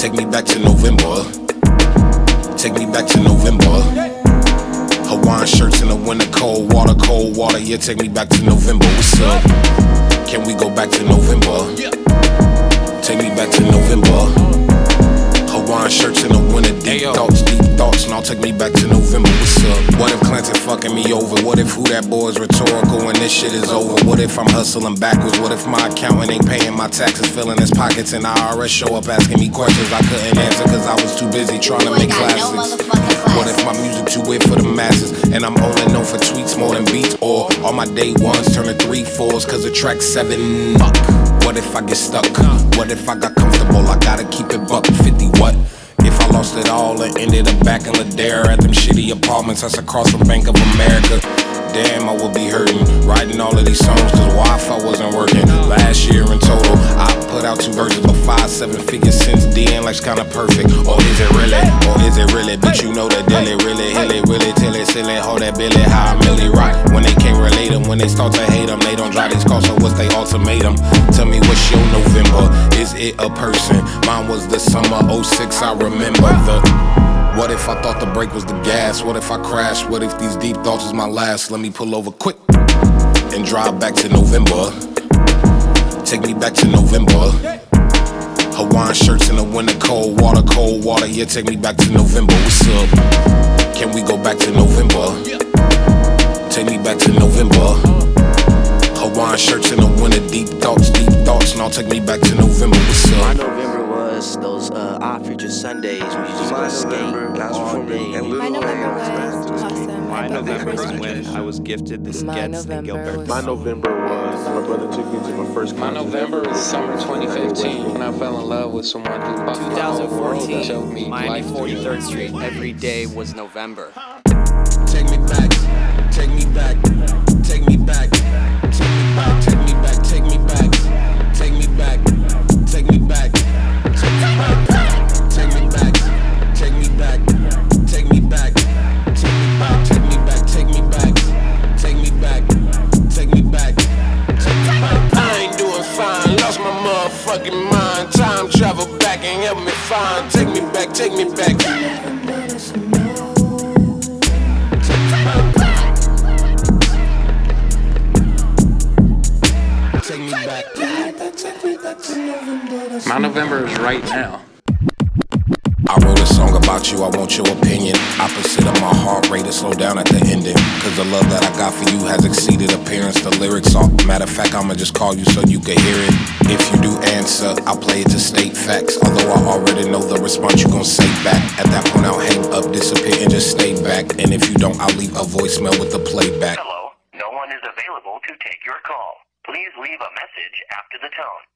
Take me back to November. Take me back to November. Hawaiian shirts in the winter, cold water, yeah, take me back to November. What's up? Can we go back to November? Take me back to November. Hawaiian shirts in the winter, deep thoughts, now take me back to November. What's up? What if Clinton fucking me over? What if who that boy is rhetorical and this shit is over? What if I'm hustling backwards? What if my accountant ain't paying my taxes, filling his pockets, and IRS show up asking me questions I couldn't answer cause I was too busy trying to make classics? What if my music too weird for the masses and I'm only known for tweets more than beats? Or all my day ones turn to 3/4s cause of track 7? Fuck. What if I get stuck? What if I got comfortable? I gotta keep it buck 50. What if I lost it all and ended up back in Ladera at them shitty apartments that's across from Bank of America? Damn, I would be hurting writing all of these songs cause Wi-Fi wasn't working. Last year in total, I put out 2 verses of 5-7 figures since then, like's kinda perfect. Or is it really? Or is it really? Bitch, you know that dilly, really, hilly, really, till it silly, hold that Billy, how I really rock. When they can't relate them, when they start to hate them, they don't drive these cars, so what's they ultimatum? Tell me what's your November? Is it a person? Mine was the summer 06, I remember the... What if I thought the brake was the gas? What if I crashed? What if these deep thoughts was my last? Let me pull over quick and drive back to November. Take me back to November. Hawaiian shirts in the winter, cold water, yeah, take me back to November. What's up? Can we go back to November? Take me back to November. Hawaiian shirts in the winter, deep thoughts, now take me back to November. What's up? My November was those odd future Sundays when you just go skate all day. My November was awesome. My November was when I was gifted the Skets and Gilbert. My November was my brother took me to my first concert. My November is summer 2015 when I fell in love with someone who 2014, Miami 43rd Street. Every day was November. Take me back, take me back, take me back, take me back, take me back, take me back, take me back, take me back, take me back, take me back, take me back, take me back, take me back, take me back, take me back, take me back, take me back, take me back. I ain't doing fine, lost my motherfucking mind. Time travel back and help me find. Take me back, take me back. Take me back. My November is right now. I wrote a song about you, I want your opinion. Opposite of my heart rate to slow down at the ending. Cause the love that I got for you has exceeded appearance. The lyrics are, matter of fact, I'ma just call you so you can hear it. If you do answer, I'll play it to state facts. Although I already know the response you gon' say back. At that point I'll hang up, disappear and just stay back. And if you don't, I'll leave a voicemail with the playback. Hello, no one is available to take your call. Please leave a message after the tone.